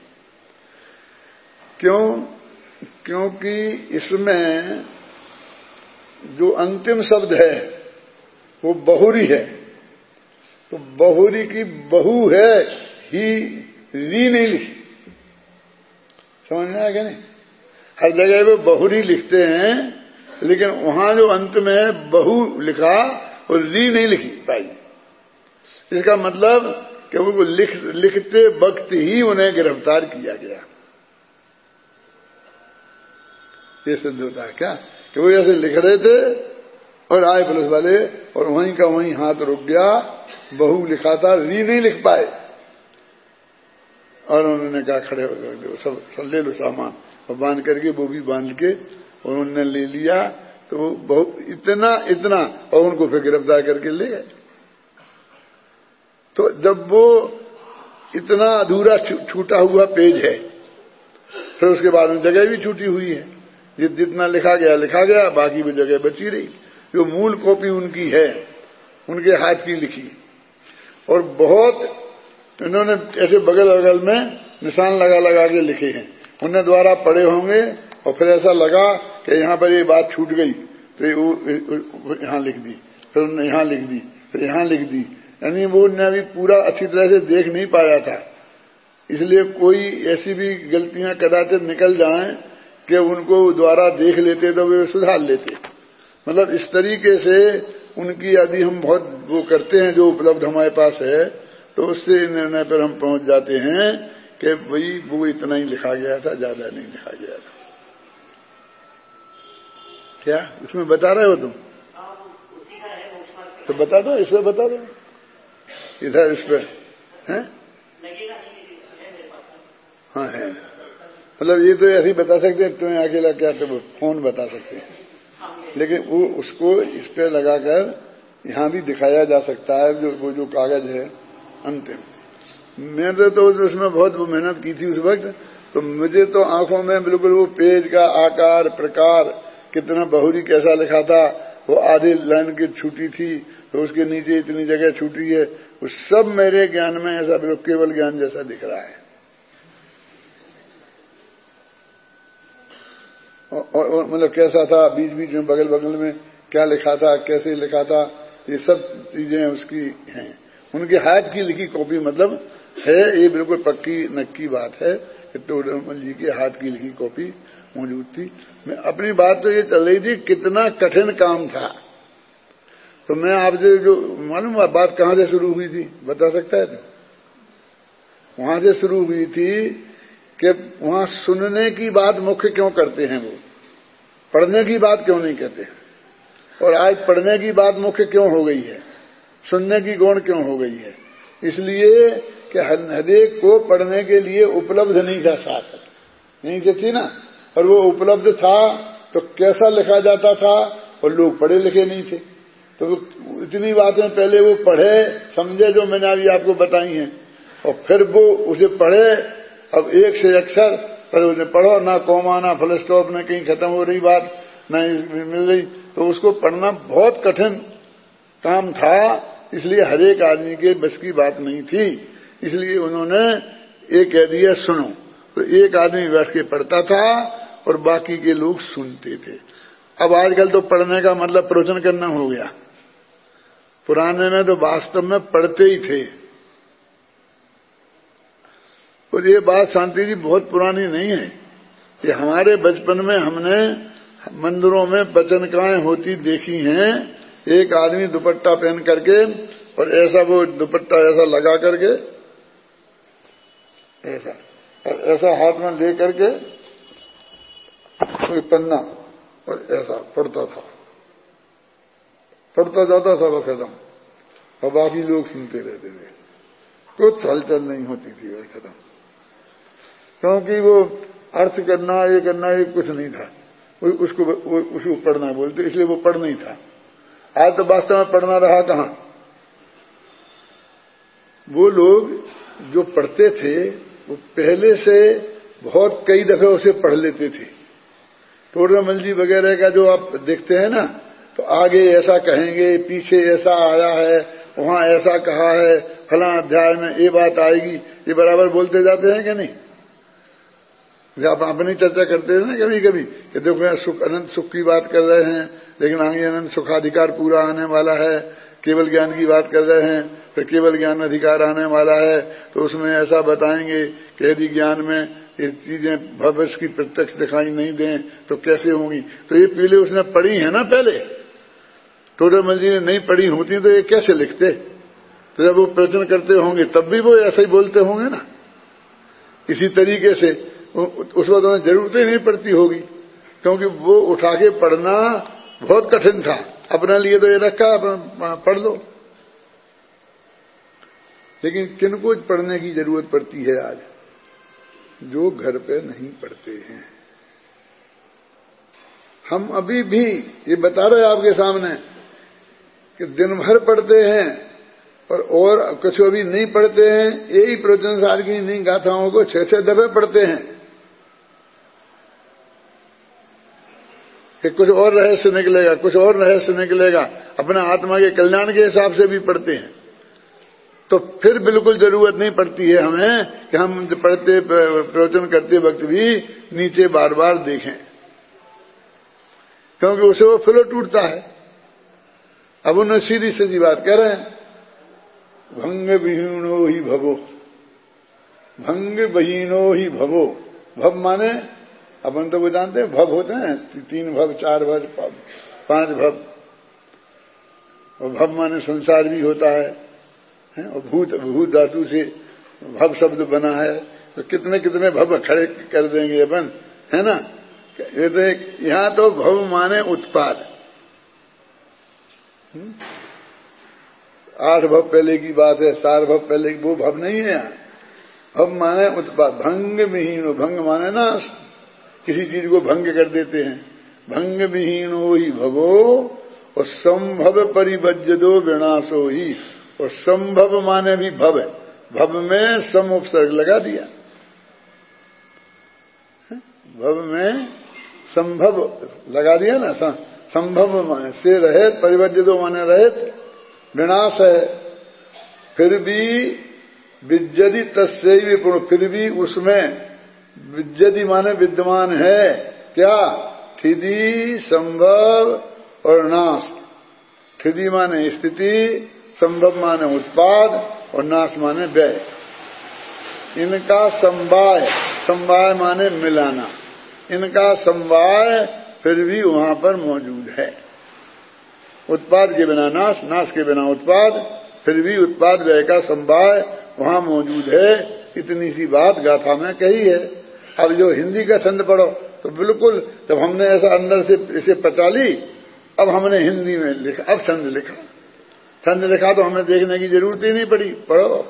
क्योंकि इसमें जो अंतिम शब्द है वो बहुरी है, तो बहुरी की बहु है ही, री नहीं लिखी। समझ में आया क्या? नहीं, हर जगह वो बहुरी लिखते हैं, लेकिन वहां जो अंत में बहु लिखा और री नहीं लिखी पाई। इसका मतलब कि वो लिखते वक्त ही उन्हें गिरफ्तार किया गया। ये सिद्ध होता है क्या कि वो ऐसे लिख रहे थे और आए पुलिस वाले और वहीं का वहीं हाथ रुक गया, बहु लिखा था, री नहीं लिख पाए। और उन्होंने कहा खड़े हो गए, सब ले लो सामान, और बांध करके वो भी बांध के और उन्होंने ले लिया। तो वो बहुत इतना और उनको फिर गिरफ्तार करके ले गए। तो जब वो इतना अधूरा छूटा हुआ पेज है, फिर उसके बाद में जगह भी छूटी हुई है, जितना लिखा गया, बाकी वो जगह बची रही। जो मूल कॉपी उनकी है, उनके हाथ की लिखी, और बहुत इन्होंने ऐसे बगल बगल में निशान लगा के लिखे हैं। उन्हें द्वारा पढ़े होंगे और फिर ऐसा लगा कि यहां पर ये बात छूट गई, तो यहां लिख दी, फिर उन्होंने यहां लिख दी, फिर यहां लिख दी। यानी वो उन्हें अभी पूरा अच्छी तरह से देख नहीं पाया था, इसलिए कोई ऐसी भी गलतियां कदाचित निकल जाएं कि उनको द्वारा देख लेते तो वे सुधार लेते। मतलब इस तरीके से उनकी यदि हम बहुत वो करते हैं जो उपलब्ध हमारे पास है, तो उससे निर्णय पर हम पहुंच जाते हैं कि भाई वो इतना ही लिखा गया था, ज्यादा नहीं लिखा गया था। क्या उसमें बता रहे हो तुम? तो बता दो, इसमें बता दो, इधर इस पर है। हाँ है, मतलब ये तो ऐसे ही बता सकते हैं, तुम्हें अकेला क्या तो फोन बता सकते हैं, लेकिन वो उसको इस पे लगाकर यहां भी दिखाया जा सकता है। वो जो कागज है अंतिम, मैंने तो उसमें बहुत वो मेहनत की थी उस वक्त, तो मुझे तो आंखों में बिल्कुल वो पेज का आकार प्रकार, कितना बहुरी कैसा लिखा था, वो आधी लाइन की छूटी थी, तो उसके नीचे इतनी जगह छूटी है, वो सब मेरे ज्ञान में ऐसा बिल्कुल केवल ज्ञान जैसा दिख रहा है। और मतलब कैसा था, बीच बीच में बगल बगल में क्या लिखा था, कैसे लिखा था, ये सब चीजें उसकी हैं। उनके हाथ की लिखी कॉपी मतलब है, ये बिल्कुल पक्की नक्की बात है कि टोडरमल जी के हाथ की लिखी कॉपी मौजूद थी। मैं अपनी बात तो ये चल रही थी कितना कठिन काम था। तो मैं आपसे जो मालूम बात कहां से शुरू हुई थी बता सकता है? तो वहां से शुरू हुई थी कि वहां सुनने की बात मुख्य क्यों करते हैं, वो पढ़ने की बात क्यों नहीं कहते, और आज पढ़ने की बात मुख्य क्यों हो गई है, सुनने की गौण क्यों हो गई है? इसलिए कि हरेक को पढ़ने के लिए उपलब्ध नहीं था, साथ नहीं थी ना, और वो उपलब्ध था तो कैसा लिखा जाता था, और लोग पढ़े लिखे नहीं थे। तो इतनी बातें पहले वो पढ़े समझे जो मैंने अभी आपको बताई हैं, और फिर वो उसे पढ़े। अब एक से अक्षर पर उसे पढ़ो, ना कॉमा ना फुल स्टॉप, ना कहीं खत्म हो रही बात, ना मिल रही, तो उसको पढ़ना बहुत कठिन काम था, इसलिए हर एक आदमी के बस की बात नहीं थी। इसलिए उन्होंने ये कह दिया सुनो, तो एक आदमी बैठ के पढ़ता था और बाकी के लोग सुनते थे। अब आजकल तो पढ़ने का मतलब प्रवचन करना हो गया, पुराने में तो वास्तव में पढ़ते ही थे। और ये बात शांति जी बहुत पुरानी नहीं है, ये हमारे बचपन में हमने मंदिरों में वचनकाएं होती देखी हैं। एक आदमी दुपट्टा पहन करके और ऐसा वो दुपट्टा ऐसा लगा करके ऐसा और ऐसा हाथ में ले करके कोई पन्ना और ऐसा पढ़ता था, पढ़ता जाता था बस खत्म, और बाकी लोग सुनते रहते थे, कुछ हलचल नहीं होती थी बस खत्म। क्योंकि वो अर्थ करना ये कुछ नहीं था, उसको पढ़ना बोलते, इसलिए वो पढ़ नहीं था। आज तो वास्तव में पढ़ना रहा कहां। वो लोग जो पढ़ते थे वो पहले से बहुत कई दफे उसे पढ़ लेते थे। टोडरमल जी वगैरह का जो आप देखते हैं ना, तो आगे ऐसा कहेंगे, पीछे ऐसा आया है, वहां ऐसा कहा है, फला अध्याय में ये बात आएगी, ये बराबर बोलते जाते हैं कि नहीं। आप अपनी चर्चा करते हैं ना कभी कभी कि देखो यहाँ सुख अनंत सुख की बात कर रहे हैं, लेकिन आगे अनंत सुखाधिकार पूरा आने वाला है। केवल ज्ञान की बात कर रहे हैं, फिर केवल ज्ञान अधिकार आने वाला है, तो उसमें ऐसा बताएंगे कि यदि ज्ञान में ये चीजें भविष्य की प्रत्यक्ष दिखाई नहीं दें तो कैसे होंगी। तो ये पहले उसने पढ़ी है ना, पहले टोडरमल जी ने नहीं पढ़ी होती तो ये कैसे लिखते। तो जब वो प्रवचन करते होंगे तब भी वो ऐसा ही बोलते होंगे ना, इसी तरीके से। उस वक्त उन्हें जरूरत ही नहीं पड़ती होगी, क्योंकि वो उठा के पढ़ना बहुत कठिन था। अपने लिए तो ये रखा पढ़ लो, लेकिन किनको पढ़ने की जरूरत पड़ती है आज, जो घर पे नहीं पढ़ते हैं। हम अभी भी ये बता रहे आपके सामने कि दिन भर पढ़ते हैं और कुछ अभी नहीं पढ़ते हैं। यही प्रवचन सार की नहीं गाथाओं को 6-6 दफे पढ़ते हैं कि कुछ और रहस्य निकलेगा, कुछ और रहस्य निकलेगा। अपने आत्मा के कल्याण के हिसाब से भी पढ़ते हैं, तो फिर बिल्कुल जरूरत नहीं पड़ती है हमें कि हम पढ़ते प्रवचन करते वक्त भी नीचे बार बार देखें, क्योंकि उसे वो फ्लो टूटता है। अब उन्हें सीधी सीधी बात कह रहे हैं, भंग विहीनो ही भवो, भंग बहीनो ही भवो। भव माने अपन तो वो जानते हैं, भव होते हैं 3 भव, 4 भव, 5 भव। और भव माने संसार भी होता है, और भूत धातु से भव शब्द बना है। तो कितने कितने भव खड़े कर देंगे अपन, है ना। यहां तो भव माने उत्पाद। 8 भव पहले की बात है, 4 भव पहले की, वो भव नहीं है यहाँ। भव माने उत्पाद। भंग विहीनो, भंग माने नाश, किसी चीज को भंग कर देते हैं। भंग विहीनो ही भवो और संभव परिवज्जदो विनाशो ही। और संभव माने भी भव है, भव में सम उपसर्ग लगा दिया। भव में संभव लगा दिया ना, संभव माने से रहित, परिवज्जदो माने रहित, विनाश है। फिर भी विज्जति तस्यैव पूर्ण, फिर भी उसमें विज्जति माने विद्यमान है क्या, स्थिति, संभव और नाश। स्थिति माने स्थिति, संभव माने उत्पाद और नाश माने व्यय। इनका समवाय, समवाय माने मिलाना, इनका समवाय फिर भी वहां पर मौजूद है। उत्पाद के बिना नाश, नाश के बिना उत्पाद, फिर भी उत्पाद व्यय का समवाय वहां मौजूद है। इतनी सी बात गाथा में कही है। अब जो हिंदी का छंद पढ़ो तो बिल्कुल, जब हमने ऐसा अंदर से इसे पचा ली, अब हमने हिंदी में लिखा, अब छंद लिखा। छंद लिखा तो हमें देखने की जरूरत ही नहीं पड़ी, पढ़ो।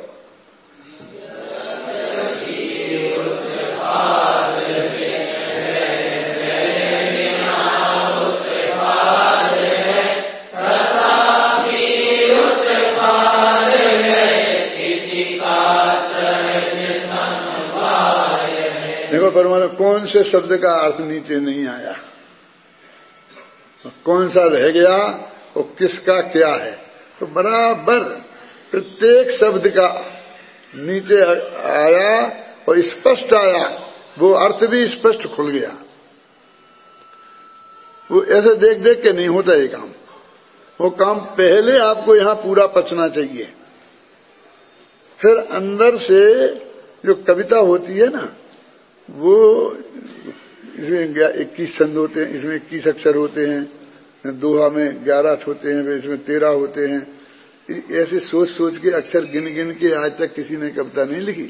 देखो परमात्मा कौन से शब्द का अर्थ नीचे नहीं आया। कौन सा रह गया और किसका क्या है। तो बराबर प्रत्येक शब्द का नीचे आया और स्पष्ट आया, वो अर्थ भी स्पष्ट खुल गया। वो ऐसे देख देख के नहीं होता ये काम। वो काम पहले आपको यहां पूरा पचना चाहिए, फिर अंदर से जो कविता होती है ना, वो इसमें 21 छंद होते हैं, इसमें 21 अक्षर होते हैं, दोहा में 11 होते हैं, इसमें 13 होते हैं। ऐसे सोच सोच के अक्षर गिन गिन के आज तक किसी ने कविता नहीं लिखी।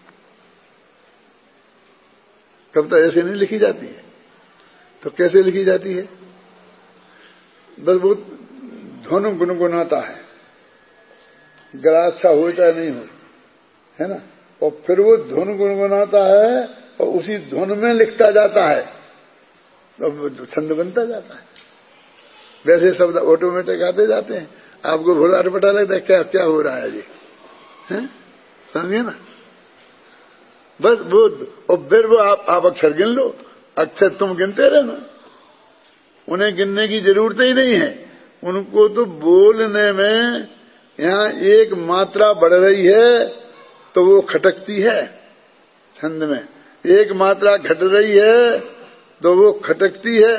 कविता ऐसे नहीं लिखी जाती है। तो कैसे लिखी जाती है? बस वो धुन गुनगुनाता है, गला अच्छा हो चाहे नहीं हो, है ना, और फिर वो धुन गुनगुनाता है और उसी धुन में लिखता जाता है, तो छंद बनता जाता है। वैसे शब्द ऑटोमेटिक आते जाते हैं। आपको भोला अटपटा लगता है क्या क्या हो रहा है जी, समझिए ना। बस वो, और फिर वो आप अक्षर गिन लो, अक्षर तुम गिनते रहना, उन्हें गिनने की जरूरत ही नहीं है। उनको तो बोलने में यहां एक मात्रा बढ़ रही है तो वो खटकती है, छंद में एक मात्रा घट रही है तो वो खटकती है।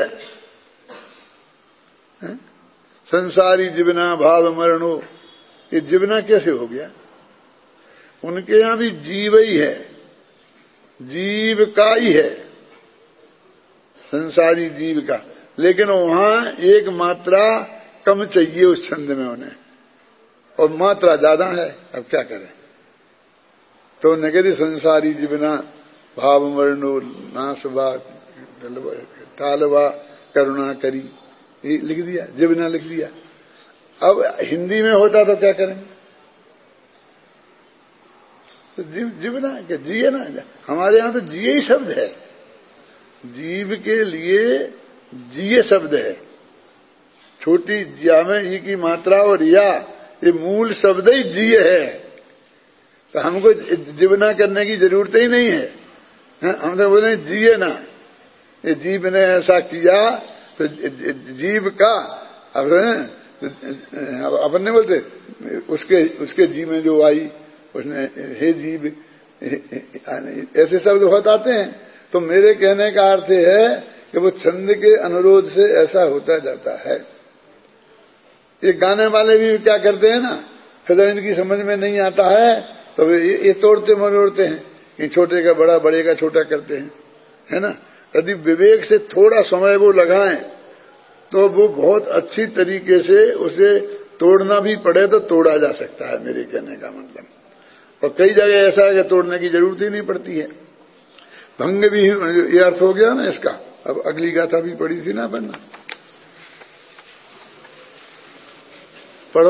संसारी जीवना भाव मरणो, ये जीवना कैसे हो गया? उनके यहां भी जीव ही है, जीव का ही है, संसारी जीव का, लेकिन वहां एक मात्रा कम चाहिए उस छंद में उन्हें, और मात्रा ज्यादा है। अब क्या करें? तो नगरी संसारी जीवना भाव मरणो नासवा टालवा करुणा करी, ये लिख दिया, जीवना लिख दिया। अब हिंदी में होता तो क्या करें? तो जीवना क्या, जिए ना। हमारे यहां तो जिए ही शब्द है, जीव के लिए जिए शब्द है। छोटी जिया में ई की मात्रा और या, ये मूल शब्द ही जिए है। तो हमको जीवना करने की जरूरत ही नहीं है। हम तो बोले जिए ना, ये जीव ने ऐसा किया तो जीव का, अब अपन नहीं बोलते उसके जी में जो आई उसने हे जीव, ऐसे शब्द बहुत आते हैं। तो मेरे कहने का अर्थ है कि वो छंद के अनुरोध से ऐसा होता जाता है। ये गाने वाले भी क्या करते हैं ना, फिर इनकी समझ में नहीं आता है तो ये तोड़ते मरोड़ते हैं, ये छोटे का बड़ा, बड़े का छोटा करते हैं, है ना। यदि विवेक से थोड़ा समय वो लगाएं तो वो बहुत अच्छी तरीके से उसे तोड़ना भी पड़े तो तोड़ा जा सकता है, मेरे कहने का मतलब। और कई जगह ऐसा है कि तोड़ने की जरूरत ही नहीं पड़ती है। भंग भी ये अर्थ हो गया ना इसका। अब अगली गाथा भी पढ़ी थी ना अपन, पढ़ो।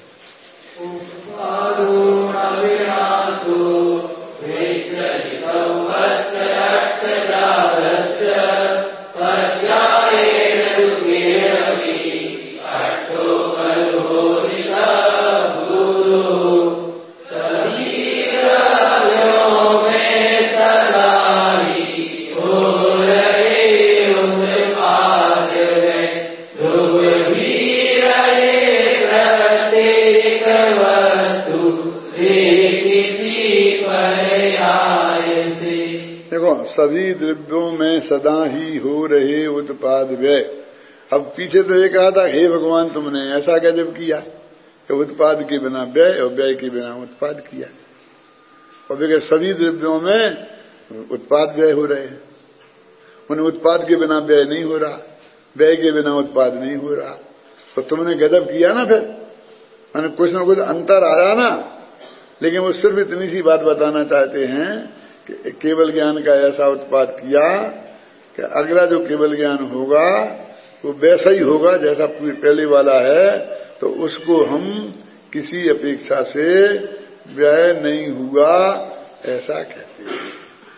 सभी द्रव्यों में सदा ही हो रहे उत्पाद व्यय। अब पीछे तो ये कहा था, हे भगवान तुमने ऐसा गजब किया कि उत्पाद के बिना व्यय और व्यय के बिना उत्पाद किया। और देखिए सभी द्रव्यों में उत्पाद व्यय हो रहे हैं, उन उत्पाद के बिना व्यय नहीं हो रहा, व्यय के बिना उत्पाद नहीं हो रहा। तो तुमने गजब किया ना, फिर मैंने कुछ ना कुछ अंतर आया ना। लेकिन वो सिर्फ इतनी सी बात बताना चाहते हैं कि केवल ज्ञान का ऐसा उत्पाद किया कि अगला जो केवल ज्ञान होगा वो वैसा ही होगा जैसा पहले वाला है। तो उसको हम किसी अपेक्षा से व्यय नहीं हुआ ऐसा कहते हैं।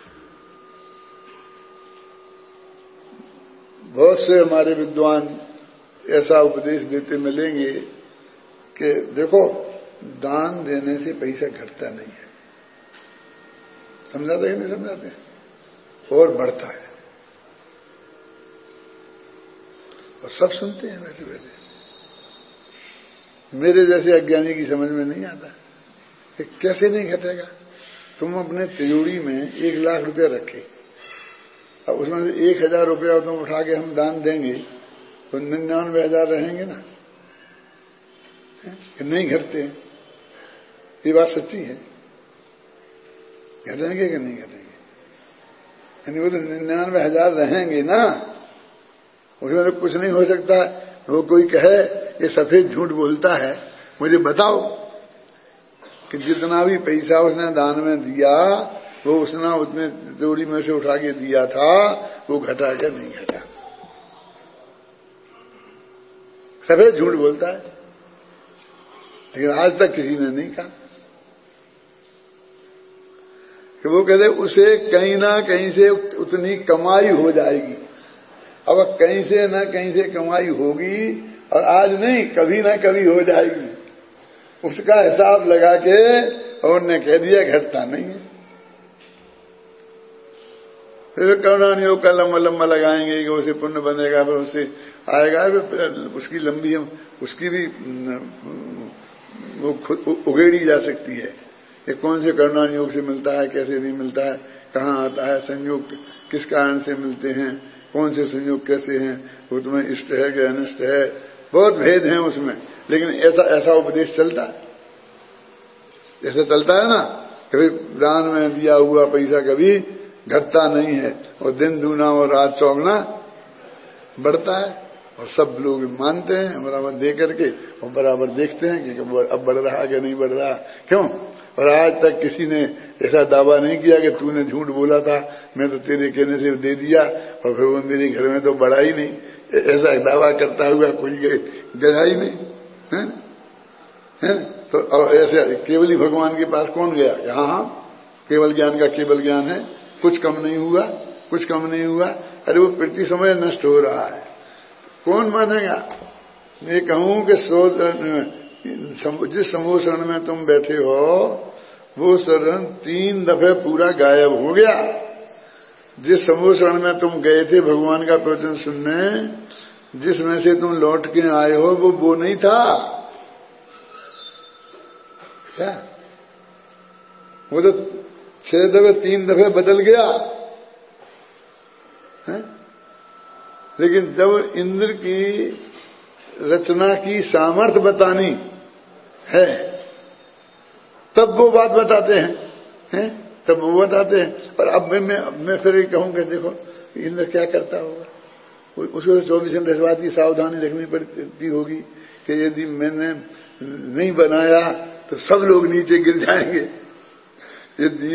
बहुत से हमारे विद्वान ऐसा उपदेश देते मिलेंगे कि देखो दान देने से पैसा घटता नहीं है। समझाते हैं नहीं समझाते हैं, और बढ़ता है। और सब सुनते हैं बैठे बैठे। मेरे जैसे अज्ञानी की समझ में नहीं आता कि कैसे नहीं घटेगा। तुम अपने तिजोरी में 1 लाख रुपया रखे, अब उसमें से 1,000 रुपया तुम उठा के हम दान देंगे तो 99,000 रहेंगे ना, कि नहीं घटते। ये बात सच्ची है। घटेंगे कि नहीं घटेंगे? यानी वो तो 99,000 रहेंगे ना, उसमें तो कुछ नहीं हो सकता। वो कोई कहे ये सफेद झूठ बोलता है, मुझे बताओ कि जितना भी पैसा उसने दान में दिया वो उसने उतने तिजोरी में से उठा के दिया था, वो घटा क्या नहीं घटा? सफेद झूठ बोलता है, लेकिन आज तक किसी ने नहीं कहा कि वो कहते उसे कहीं ना कहीं से उतनी कमाई हो जाएगी। अब कहीं से ना कहीं से कमाई होगी, और आज नहीं कभी ना कभी हो जाएगी। उसका हिसाब लगा के और उन्होंने कह दिया घटता नहीं है। फिर करुणा योग का लंबा लंबा लगाएंगे कि उसे पुण्य बनेगा, फिर उससे आएगा, फिर उसकी लंबी उसकी भी वो उगेड़ी जा सकती है कि कौन से करुणा योग से मिलता है, कैसे नहीं मिलता है, कहाँ आता है, संयोग किस कारण से मिलते हैं, कौन से संयोग कैसे हैं, वो तुम्हें इष्ट है कि अनिष्ट है, बहुत भेद हैं उसमें। लेकिन ऐसा उपदेश चलता है, ऐसा चलता है ना, कभी दान में दिया हुआ पैसा कभी घटता नहीं है, और दिन दूना और रात चौगुना बढ़ता है। और सब लोग मानते हैं बराबर दे करके, और बराबर देखते हैं कि अब बढ़ रहा कि नहीं बढ़ रहा, क्यों? और आज तक किसी ने ऐसा दावा नहीं किया कि तूने झूठ बोला था, मैं तो तेरे कहने से दे दिया और फिर वो मेरे घर में तो बढ़ा ही नहीं। ऐसा दावा करता हुआ कोई गया ही नहीं है। तो और ऐसे केवल ही भगवान के पास कौन गया? हाँ, केवल ज्ञान का केवल ज्ञान है, कुछ कम नहीं हुआ, कुछ कम नहीं हुआ। अरे वो प्रति समय नष्ट हो रहा है, कौन मानेगा? मैं कहूं कि जिस समूह शरण में तुम बैठे हो वो शरण 3 दफे पूरा गायब हो गया। जिस समूह शरण में तुम गए थे भगवान का प्रवचन सुनने, जिसमें से तुम लौट के आए हो वो नहीं था क्या? वो तो 6 दफे 3 दफे बदल गया है? लेकिन जब इंद्र की रचना की सामर्थ्य बतानी है तब वो बात बताते हैं, तब वो बताते हैं। और अब मैं फिर ये कहूंगा, देखो इंद्र क्या करता होगा, उसको 24 घंटे इस बात की सावधानी रखनी पड़ती होगी कि यदि मैंने नहीं बनाया तो सब लोग नीचे गिर जाएंगे। यदि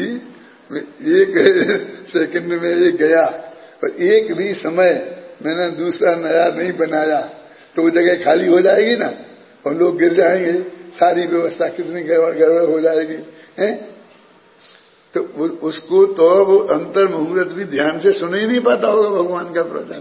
1 सेकंड में ये गया और एक भी समय मैंने दूसरा नया नहीं बनाया तो वो जगह खाली हो जाएगी ना, और लोग गिर जाएंगे, सारी व्यवस्था कितनी गड़बड़ हो जाएगी हैं? तो उसको तो वो अंतर मुहूर्त भी ध्यान से सुन ही नहीं पाता होगा भगवान का प्रवचन।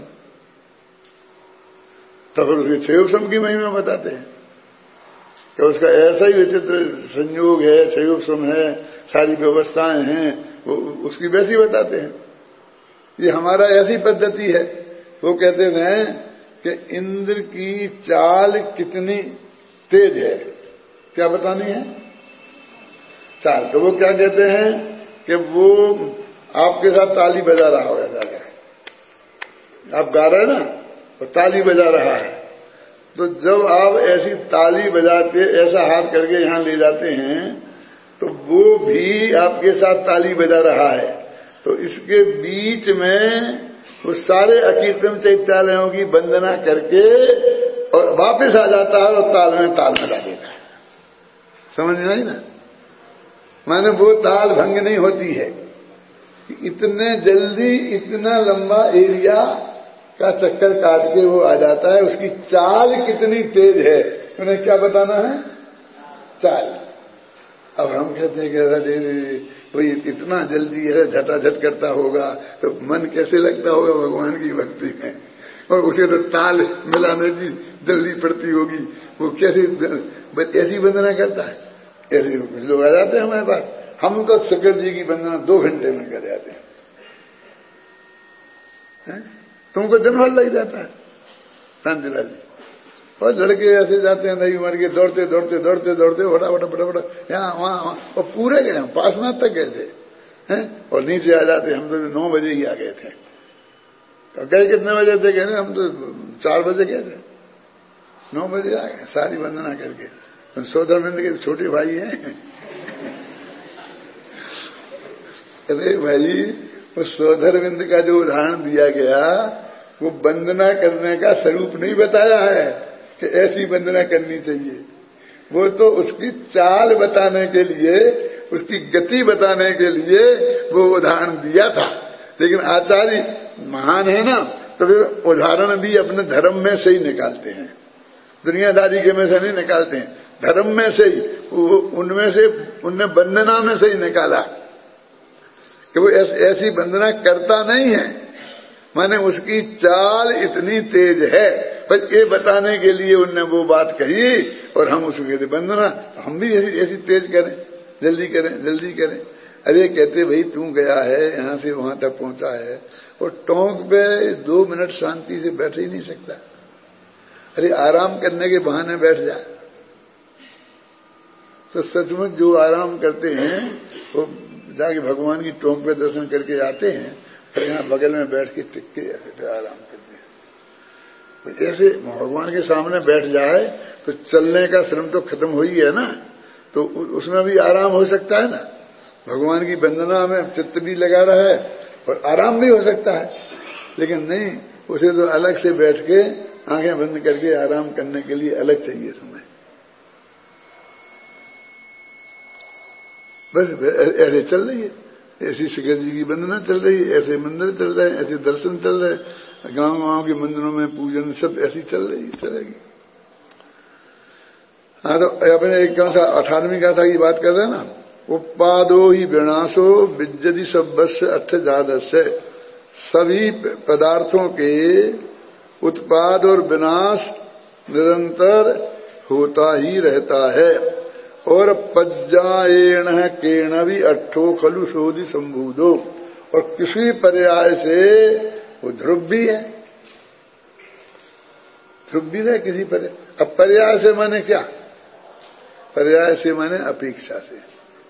तो फिर उसके क्षयोपम की महिमा बताते हैं कि उसका ऐसा ही विचित्र संयोग है, क्षयोपम है, सारी व्यवस्थाएं हैं, वो उसकी वैसी बताते हैं। ये हमारा ऐसी पद्धति है। वो कहते हैं कि इंद्र की चाल कितनी तेज है, क्या बतानी है चाल? तो वो क्या कहते हैं कि वो आपके साथ ताली बजा रहा होगा, जाकर आप गा रहे हैं ना, तो ताली बजा रहा है। तो जब आप ऐसी ताली बजाते, ऐसा हाथ करके यहां ले जाते हैं तो वो भी आपके साथ ताली बजा रहा है। तो इसके बीच में वो सारे अकीर्तन चैत्यालयों की वंदना करके और वापस आ जाता है और ताल मिला देता है। समझ में आई ना? माने वो ताल भंग नहीं होती है। इतने जल्दी इतना लंबा एरिया का चक्कर काट के वो आ जाता है। उसकी चाल कितनी तेज है, उन्हें क्या बताना है? चाल। अब हम कहते हैं कि अरे कोई इतना जल्दी है झटाझट करता होगा तो मन कैसे लगता होगा भगवान की भक्ति में, और उसे तो ताल मिलाने की जल्दी पड़ती होगी। वो कैसे ऐसी वंदना करता है? ऐसे लोग आ जाते हैं हमारे पास, हम तो शंकर जी की वंदना 2 घंटे में कर जाते हैं। तुमको दिन भर लग जाता है। शांतिलाल जी। और लड़के ऐसे जाते हैं नई उम्र के, दौड़ते दौड़ते दौड़ते दौड़ते फटाफट यहाँ वहां, और पूरे गए, पासनाथ तक गए थे हैं, और नीचे आ जाते। हम तो 9 बजे ही आ गए थे। गए कितने बजे थे? कहते हम तो 4 बजे गए थे, 9 बजे आ गए सारी वंदना करके। सोधरविंद के छोटे भाई हैं। अरे भाई, वो सोधरविंद का जो उदाहरण दिया गया वो वंदना करने का स्वरूप नहीं बताया है कि ऐसी वंदना करनी चाहिए। वो तो उसकी चाल बताने के लिए, उसकी गति बताने के लिए वो उदाहरण दिया था। लेकिन आचार्य महान है ना, तो फिर उदाहरण भी अपने धर्म में से ही निकालते हैं, दुनियादारी के में से नहीं निकालते हैं, धर्म में से ही। उनमें से उनने वंदना में से ही निकाला कि वो ऐसी वंदना करता नहीं है, माने उसकी चाल इतनी तेज है, बस ये बताने के लिए उनने वो बात कही। और हम उसको कहते वंदना, हम भी ऐसी तेज करें, जल्दी करें, जल्दी करें। अरे कहते भाई तू गया है यहां से वहां तक पहुंचा है, और टोंक पे 2 मिनट शांति से बैठ ही नहीं सकता। अरे आराम करने के बहाने बैठ जा। तो सचमुच जो आराम करते हैं वो जाके भगवान की टोंक पे दर्शन करके आते हैं, फिर यहाँ बगल में बैठ के टिक के ऐसे आराम करते हैं। तो ऐसे भगवान के सामने बैठ जाए तो चलने का श्रम तो खत्म हो ही है ना, तो उसमें भी आराम हो सकता है ना। भगवान की वंदना में चित्त भी लगा रहा है और आराम भी हो सकता है। लेकिन नहीं, उसे तो अलग से बैठ के आंखें बंद करके आराम करने के लिए अलग चाहिए समय। बस ऐसे चल रही है, ऐसी शिखर जी की वंदना चल रही है, ऐसे मंदिर चल रहे हैं, ऐसे दर्शन चल रहे हैं, गांव के मंदिरों में पूजन सब ऐसी चल रही चलेगी। हाँ, तो अपने एक 18वीं गाथा की बात कर रहे हैं ना, उपादो ही विनाशो विद्यति सब्बस्य अठ जादस्य। सभी पदार्थों के उत्पाद और विनाश निरंतर होता ही रहता है। और पज्जाएण केण भी अट्ठो खलु शोधि संभूदो, और किसी पर्याय से वो ध्रुव भी है, ध्रुव भी है किसी पर्याय। अब पर्याय से माने क्या? पर्याय से माने अपेक्षा से।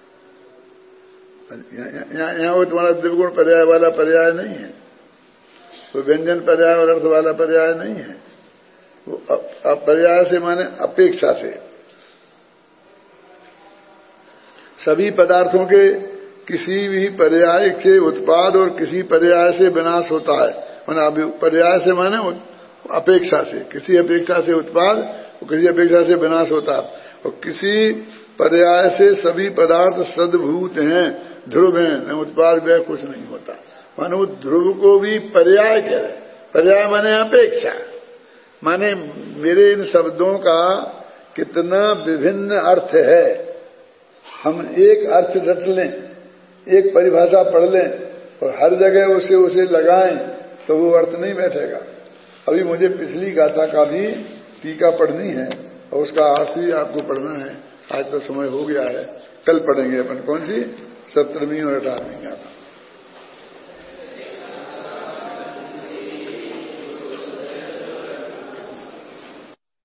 यहाँ वो तुम्हारा द्विगुण पर्याय वाला पर्याय नहीं है, वो व्यंजन पर्याय और अर्थ वाला पर्याय नहीं है। वो पर्याय से माने अपेक्षा से। सभी पदार्थों के किसी भी पर्याय के उत्पाद और किसी पर्याय से विनाश होता है। माने पर्याय से माने अपेक्षा से, किसी अपेक्षा से उत्पाद और किसी अपेक्षा से विनाश होता है। और किसी पर्याय से सभी पदार्थ सद्भूत हैं, ध्रुव हैं, न उत्पाद व्यय कुछ नहीं होता। माने वो ध्रुव को भी पर्याय कह रहे। पर्याय माने अपेक्षा, माने मेरे इन शब्दों का कितना विभिन्न अर्थ है। हम एक अर्थ रट लें, एक परिभाषा पढ़ लें और हर जगह उसे लगाएं तो वो अर्थ नहीं बैठेगा। अभी मुझे पिछली गाथा का भी टीका पढ़नी है और उसका अर्थ भी आपको पढ़ना है। आज तो समय हो गया है, कल पढ़ेंगे अपन। कौन सी? 17वीं और 18वीं गाथा।